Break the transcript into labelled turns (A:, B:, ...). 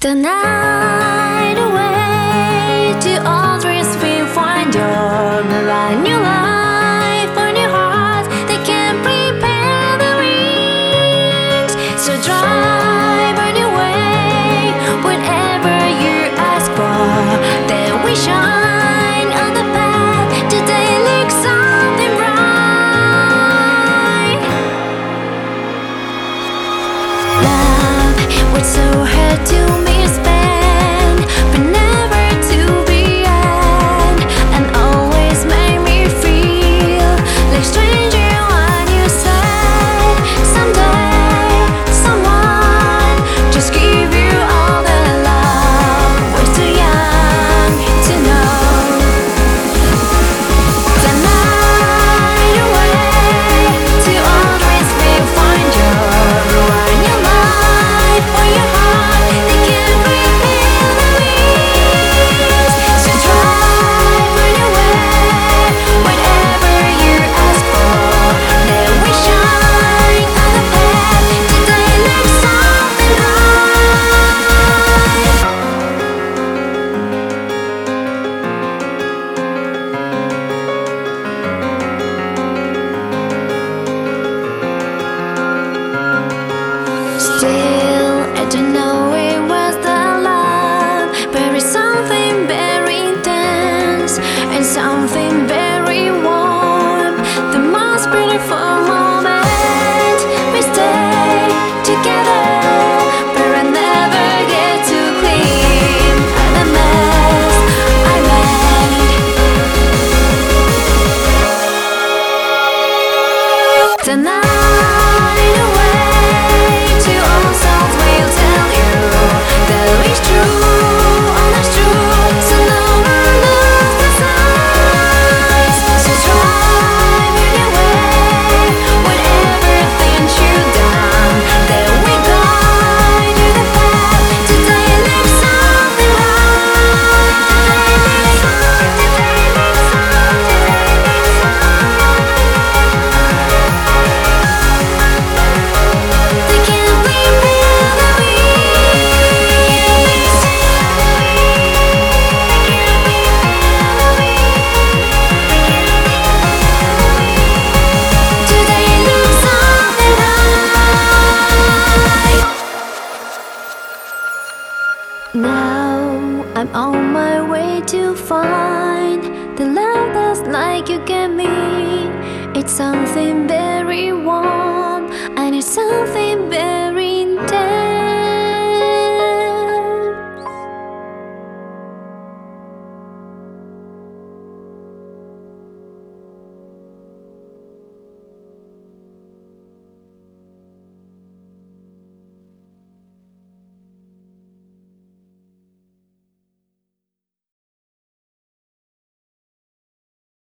A: The night away to always feel find your brand new life on your heart. They can prepare the wings, so drive on your way. Whatever you ask for, then we shine on the path. Today looks something bright. Love, what's so hard to me? Still, I don't know it was the love, but it's something very intense and something very warm. The most beautiful moment we stay together, but I never get to clean the mess I made. The night away to all songs will tell you that it's true, all is true. So no one looks the signs. So drive in your way, whatever things you've done, then we guide you the path. Today live something Now I'm on my way to find the love that's like you get me. It's something very warm and it's something very